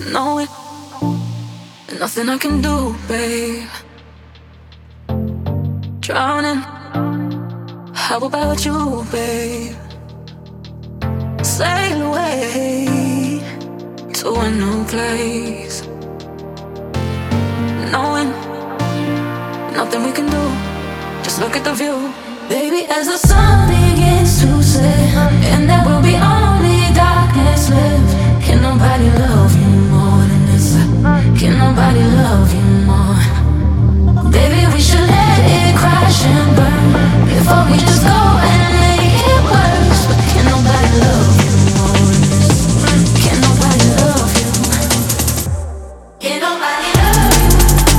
knowing nothing I can do, babe. Drowning, how about you, babe? Sail away to a new place, knowing nothing we can do, just look at the view. Baby, as the sun begins to set, and there will be only darkness left. Can nobody love you more than this? Can nobody love you more? Baby, we should let it crash and burn before we just go and make it worse. But can nobody love you more than this? Can nobody love you? Can nobody love you?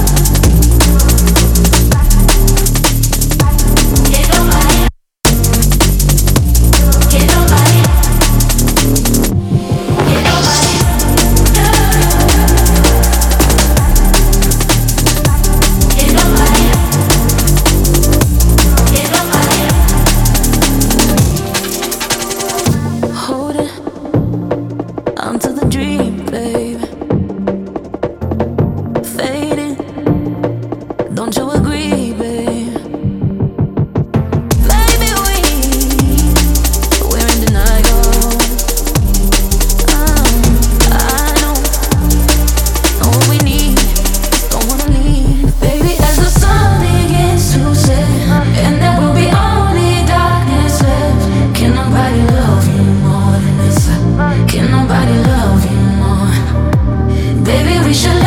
Can nobody? Can nobody? Can nobody? Onto the dream, babe. Fading, don't you agree, babe? Maybe we're in denial. I know what we need, just don't wanna leave. Baby, as the sun begins to set, and there will be only darkness left. Can nobody love you more than this? Can nobody love you more? Baby, we should